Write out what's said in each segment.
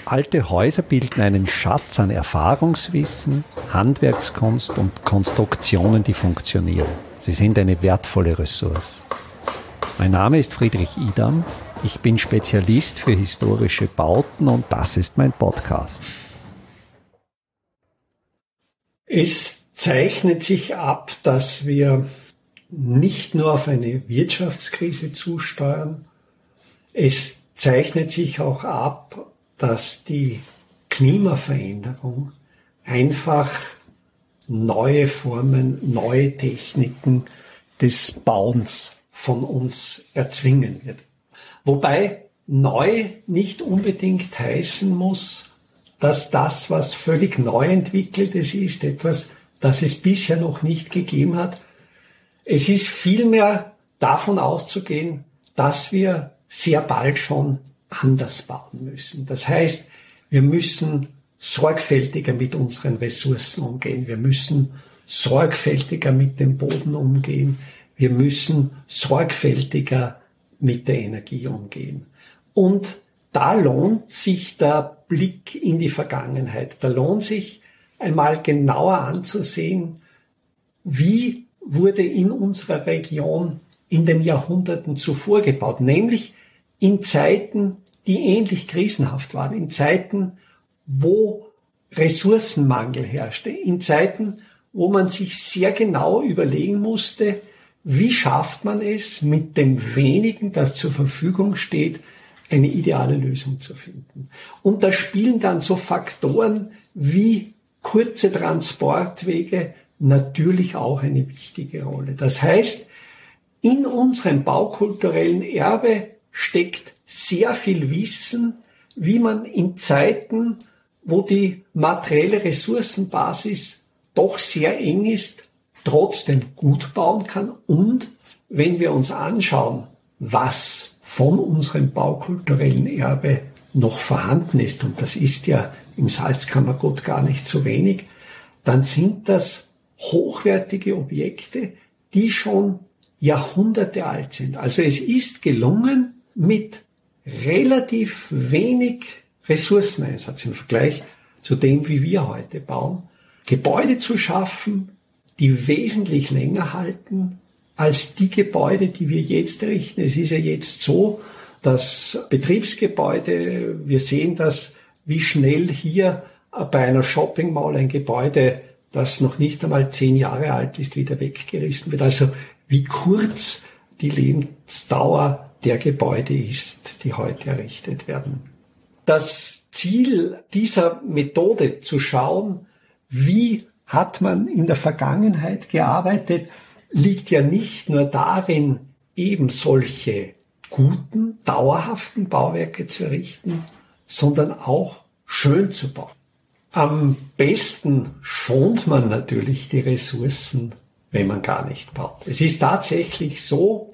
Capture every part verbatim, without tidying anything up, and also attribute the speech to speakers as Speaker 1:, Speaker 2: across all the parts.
Speaker 1: Alte Häuser bilden einen Schatz an Erfahrungswissen, Handwerkskunst und Konstruktionen, die funktionieren. Sie sind eine wertvolle Ressource. Mein Name ist Friedrich Idam. Ich bin Spezialist für historische Bauten und das ist mein Podcast.
Speaker 2: Es zeichnet sich ab, dass wir nicht nur auf eine Wirtschaftskrise zusteuern. Es zeichnet sich auch ab, dass die Klimaveränderung einfach neue Formen, neue Techniken des Bauens von uns erzwingen wird. Wobei neu nicht unbedingt heißen muss, dass das, was völlig neu entwickeltes ist, etwas, das es bisher noch nicht gegeben hat. Es ist vielmehr davon auszugehen, dass wir sehr bald schon anders bauen müssen. Das heißt, wir müssen sorgfältiger mit unseren Ressourcen umgehen. Wir müssen sorgfältiger mit dem Boden umgehen. Wir müssen sorgfältiger mit der Energie umgehen. Und da lohnt sich der Blick in die Vergangenheit. Da lohnt sich einmal genauer anzusehen, wie wurde in unserer Region in den Jahrhunderten zuvor gebaut, nämlich in Zeiten, die ähnlich krisenhaft waren, in Zeiten, wo Ressourcenmangel herrschte, in Zeiten, wo man sich sehr genau überlegen musste, wie schafft man es, mit dem Wenigen, das zur Verfügung steht, eine ideale Lösung zu finden. Und da spielen dann so Faktoren wie kurze Transportwege natürlich auch eine wichtige Rolle. Das heißt, in unserem baukulturellen Erbe steckt sehr viel Wissen, wie man in Zeiten, wo die materielle Ressourcenbasis doch sehr eng ist, trotzdem gut bauen kann. Und wenn wir uns anschauen, was von unserem baukulturellen Erbe noch vorhanden ist, und das ist ja im Salzkammergut gar nicht so wenig, dann sind das hochwertige Objekte, die schon Jahrhunderte alt sind. Also es ist gelungen, mit relativ wenig Ressourceneinsatz im Vergleich zu dem, wie wir heute bauen, Gebäude zu schaffen, die wesentlich länger halten als die Gebäude, die wir jetzt errichten. Es ist ja jetzt so, dass Betriebsgebäude, wir sehen das, wie schnell hier bei einer Shopping Mall ein Gebäude, das noch nicht einmal zehn Jahre alt ist, wieder weggerissen wird. Also wie kurz die Lebensdauer der Gebäude ist, die heute errichtet werden. Das Ziel dieser Methode zu schauen, wie hat man in der Vergangenheit gearbeitet, liegt ja nicht nur darin, eben solche guten, dauerhaften Bauwerke zu errichten, sondern auch schön zu bauen. Am besten schont man natürlich die Ressourcen, wenn man gar nicht baut. Es ist tatsächlich so,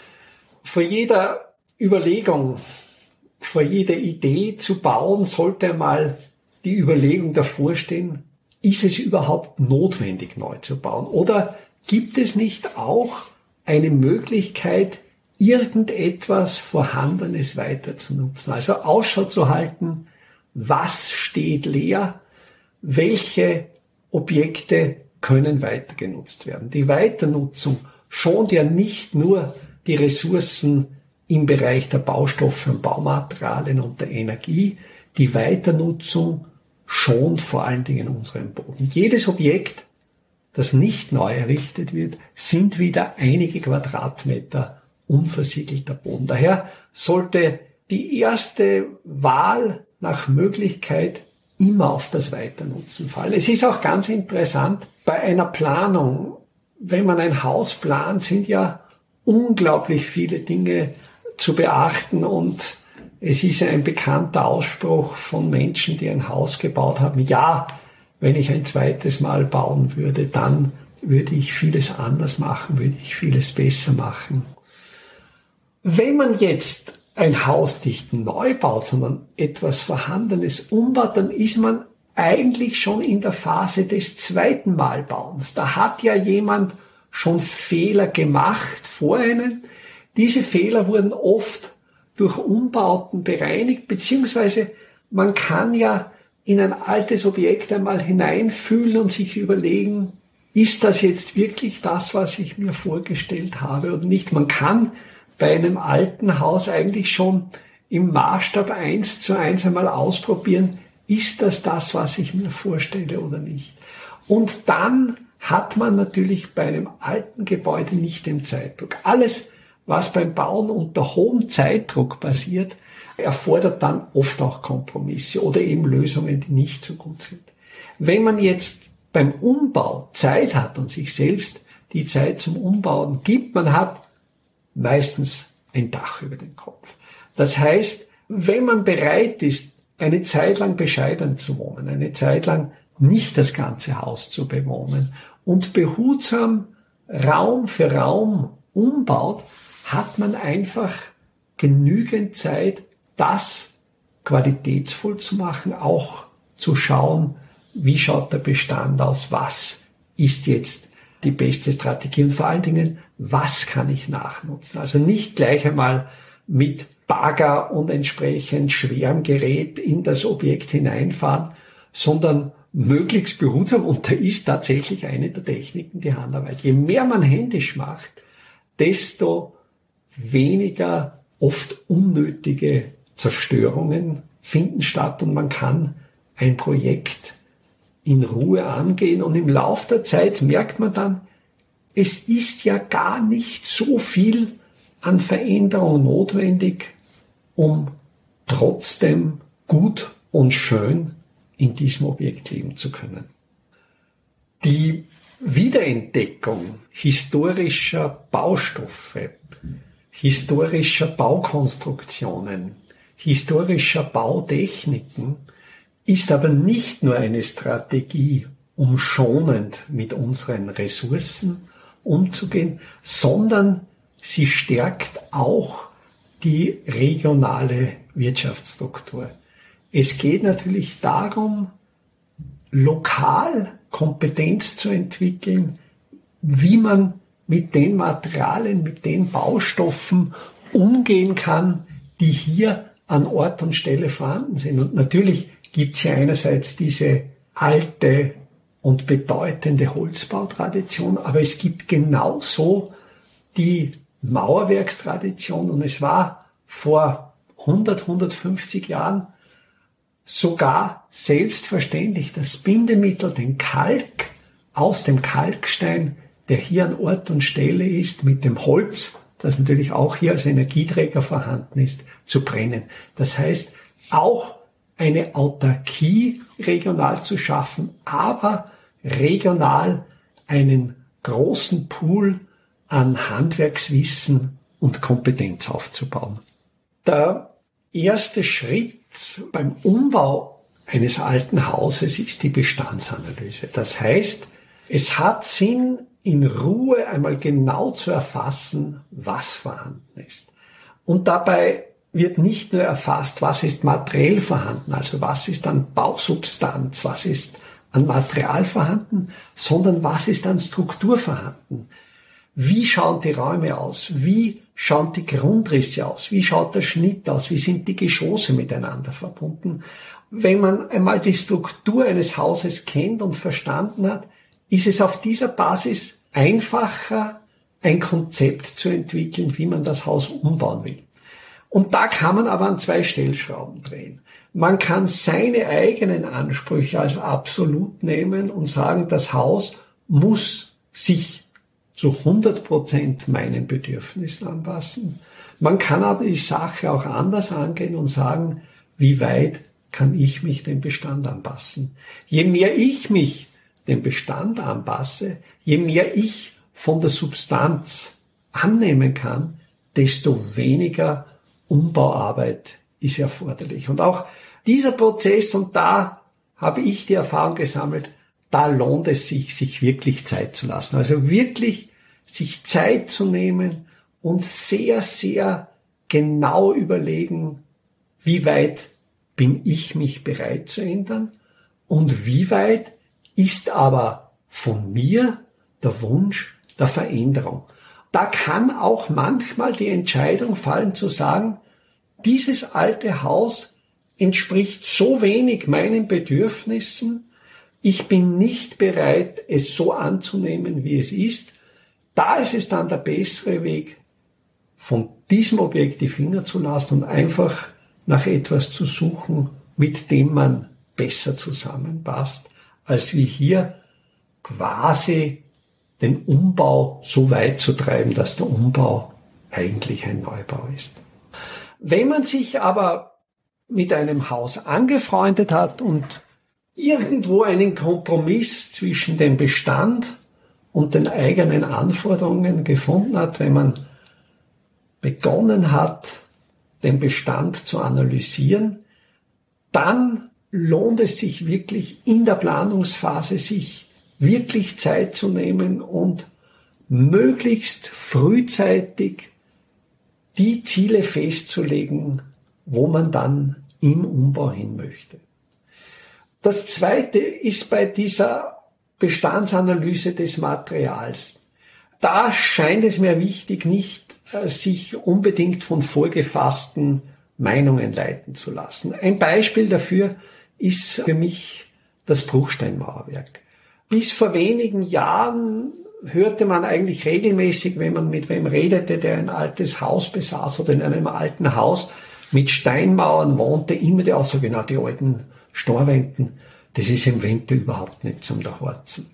Speaker 2: vor jeder Überlegung, vor jeder Idee zu bauen, sollte einmal die Überlegung davor stehen, ist es überhaupt notwendig, neu zu bauen? Oder gibt es nicht auch eine Möglichkeit, irgendetwas Vorhandenes weiter zu nutzen? Also Ausschau zu halten, was steht leer, welche Objekte können weiter genutzt werden. Die Weiternutzung schont ja nicht nur die Ressourcen im Bereich der Baustoffe und Baumaterialien und der Energie. Die Weiternutzung schont vor allen Dingen unseren Boden. Jedes Objekt, das nicht neu errichtet wird, sind wieder einige Quadratmeter unversiegelter Boden. Daher sollte die erste Wahl nach Möglichkeit immer auf das Weiternutzen fallen. Es ist auch ganz interessant, bei einer Planung, wenn man ein Haus plant, sind ja unglaublich viele Dinge zu beachten und es ist ein bekannter Ausspruch von Menschen, die ein Haus gebaut haben. Ja, wenn ich ein zweites Mal bauen würde, dann würde ich vieles anders machen, würde ich vieles besser machen. Wenn man jetzt ein Haus nicht neu baut, sondern etwas Vorhandenes umbaut, dann ist man eigentlich schon in der Phase des zweiten Malbauens. Da hat ja jemand schon Fehler gemacht vor einem. Diese Fehler wurden oft durch Umbauten bereinigt, beziehungsweise man kann ja in ein altes Objekt einmal hineinfühlen und sich überlegen, ist das jetzt wirklich das, was ich mir vorgestellt habe oder nicht? Man kann bei einem alten Haus eigentlich schon im Maßstab eins zu eins einmal ausprobieren, ist das das, was ich mir vorstelle oder nicht? Und dann hat man natürlich bei einem alten Gebäude nicht den Zeitdruck. Alles, was beim Bauen unter hohem Zeitdruck passiert, erfordert dann oft auch Kompromisse oder eben Lösungen, die nicht so gut sind. Wenn man jetzt beim Umbau Zeit hat und sich selbst die Zeit zum Umbauen gibt, man hat meistens ein Dach über den Kopf. Das heißt, wenn man bereit ist, eine Zeit lang bescheiden zu wohnen, eine Zeit lang nicht das ganze Haus zu bewohnen und behutsam Raum für Raum umbaut, hat man einfach genügend Zeit, das qualitätsvoll zu machen, auch zu schauen, wie schaut der Bestand aus, was ist jetzt die beste Strategie und vor allen Dingen, was kann ich nachnutzen. Also nicht gleich einmal mit Bagger und entsprechend schwerem Gerät in das Objekt hineinfahren, sondern möglichst behutsam, und da ist tatsächlich eine der Techniken die Handarbeit. Je mehr man händisch macht, desto weniger oft unnötige Zerstörungen finden statt und man kann ein Projekt in Ruhe angehen und im Lauf der Zeit merkt man dann, es ist ja gar nicht so viel an Veränderung notwendig, um trotzdem gut und schön in diesem Objekt leben zu können. Die Wiederentdeckung historischer Baustoffe, historischer Baukonstruktionen, historischer Bautechniken ist aber nicht nur eine Strategie, um schonend mit unseren Ressourcen umzugehen, sondern sie stärkt auch die regionale Wirtschaftsstruktur. Es geht natürlich darum, lokal Kompetenz zu entwickeln, wie man mit den Materialien, mit den Baustoffen umgehen kann, die hier an Ort und Stelle vorhanden sind. Und natürlich gibt es hier einerseits diese alte und bedeutende Holzbautradition, aber es gibt genauso die Mauerwerkstradition und es war vor hundert, hundertfünfzig Jahren sogar selbstverständlich das Bindemittel, den Kalk aus dem Kalkstein, der hier an Ort und Stelle ist, mit dem Holz, das natürlich auch hier als Energieträger vorhanden ist, zu brennen. Das heißt, auch eine Autarkie regional zu schaffen, aber regional einen großen Pool an Handwerkswissen und Kompetenz aufzubauen. Der erste Schritt beim Umbau eines alten Hauses ist die Bestandsanalyse. Das heißt, es hat Sinn, in Ruhe einmal genau zu erfassen, was vorhanden ist. Und dabei wird nicht nur erfasst, was ist materiell vorhanden, also was ist an Bausubstanz, was ist an Material vorhanden, sondern was ist an Struktur vorhanden. Wie schauen die Räume aus? Wie schauen die Grundrisse aus? Wie schaut der Schnitt aus? Wie sind die Geschosse miteinander verbunden? Wenn man einmal die Struktur eines Hauses kennt und verstanden hat, ist es auf dieser Basis einfacher, ein Konzept zu entwickeln, wie man das Haus umbauen will. Und da kann man aber an zwei Stellschrauben drehen. Man kann seine eigenen Ansprüche als absolut nehmen und sagen, das Haus muss sich zu hundert Prozent meinen Bedürfnissen anpassen. Man kann aber die Sache auch anders angehen und sagen, wie weit kann ich mich dem Bestand anpassen? Je mehr ich mich dem Bestand anpasse, je mehr ich von der Substanz annehmen kann, desto weniger Umbauarbeit ist erforderlich. Und auch dieser Prozess, und da habe ich die Erfahrung gesammelt, da lohnt es sich, sich wirklich Zeit zu lassen. Also wirklich sich Zeit zu nehmen und sehr, sehr genau überlegen, wie weit bin ich mich bereit zu ändern und wie weit ist aber von mir der Wunsch der Veränderung. Da kann auch manchmal die Entscheidung fallen zu sagen, dieses alte Haus entspricht so wenig meinen Bedürfnissen, ich bin nicht bereit, es so anzunehmen, wie es ist. Da ist es dann der bessere Weg, von diesem Objekt die Finger zu lassen und einfach nach etwas zu suchen, mit dem man besser zusammenpasst, als wie hier quasi den Umbau so weit zu treiben, dass der Umbau eigentlich ein Neubau ist. Wenn man sich aber mit einem Haus angefreundet hat und irgendwo einen Kompromiss zwischen dem Bestand und den eigenen Anforderungen gefunden hat, wenn man begonnen hat, den Bestand zu analysieren, dann lohnt es sich wirklich in der Planungsphase, sich wirklich Zeit zu nehmen und möglichst frühzeitig die Ziele festzulegen, wo man dann im Umbau hin möchte. Das Zweite ist bei dieser Bestandsanalyse des Materials. Da scheint es mir wichtig, nicht äh, sich unbedingt von vorgefassten Meinungen leiten zu lassen. Ein Beispiel dafür ist für mich das Bruchsteinmauerwerk. Bis vor wenigen Jahren hörte man eigentlich regelmäßig, wenn man mit wem redete, der ein altes Haus besaß oder in einem alten Haus mit Steinmauern wohnte, immer die Aussage, na, die alten Storwänden, das ist im Winter überhaupt nicht zum Horzen.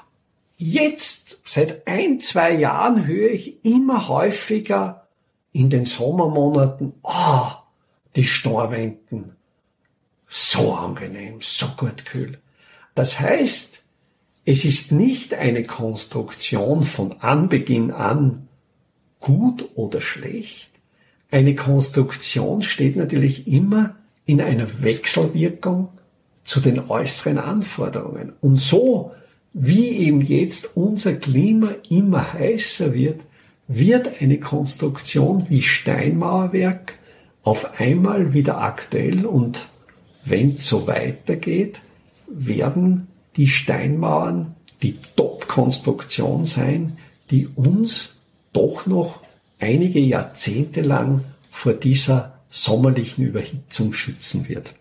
Speaker 2: Jetzt, seit ein, zwei Jahren, höre ich immer häufiger in den Sommermonaten, ah, oh, die Storwänden, so angenehm, so gut kühl. Das heißt, es ist nicht eine Konstruktion von Anbeginn an gut oder schlecht. Eine Konstruktion steht natürlich immer in einer Wechselwirkung zu den äußeren Anforderungen. Und so, wie eben jetzt unser Klima immer heißer wird, wird eine Konstruktion wie Steinmauerwerk auf einmal wieder aktuell. Und wenn es so weitergeht, werden die Steinmauern die Top-Konstruktion sein, die uns doch noch einige Jahrzehnte lang vor dieser sommerlichen Überhitzung schützen wird.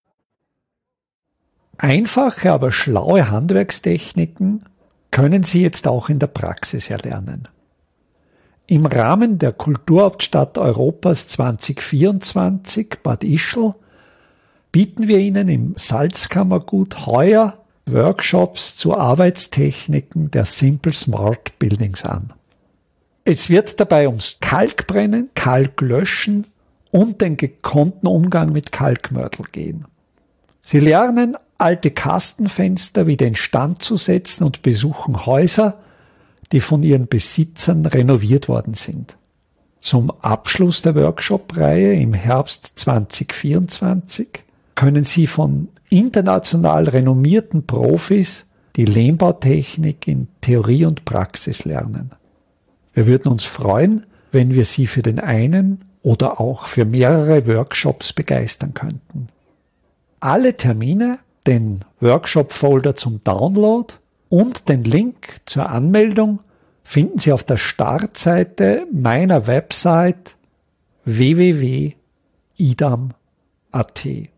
Speaker 1: Einfache, aber schlaue Handwerkstechniken können Sie jetzt auch in der Praxis erlernen. Im Rahmen der Kulturhauptstadt Europas zwanzig vierundzwanzig Bad Ischl bieten wir Ihnen im Salzkammergut heuer Workshops zu Arbeitstechniken der Simple Smart Buildings an. Es wird dabei ums Kalkbrennen, Kalklöschen und den gekonnten Umgang mit Kalkmörtel gehen. Sie lernen, alte Kastenfenster wieder instand zu setzen und besuchen Häuser, die von ihren Besitzern renoviert worden sind. Zum Abschluss der Workshop-Reihe im Herbst zwanzig vierundzwanzig können Sie von international renommierten Profis die Lehmbautechnik in Theorie und Praxis lernen. Wir würden uns freuen, wenn wir Sie für den einen oder auch für mehrere Workshops begeistern könnten. Alle Termine, den Workshop-Folder zum Download und den Link zur Anmeldung finden Sie auf der Startseite meiner Website w w w punkt idam punkt a t.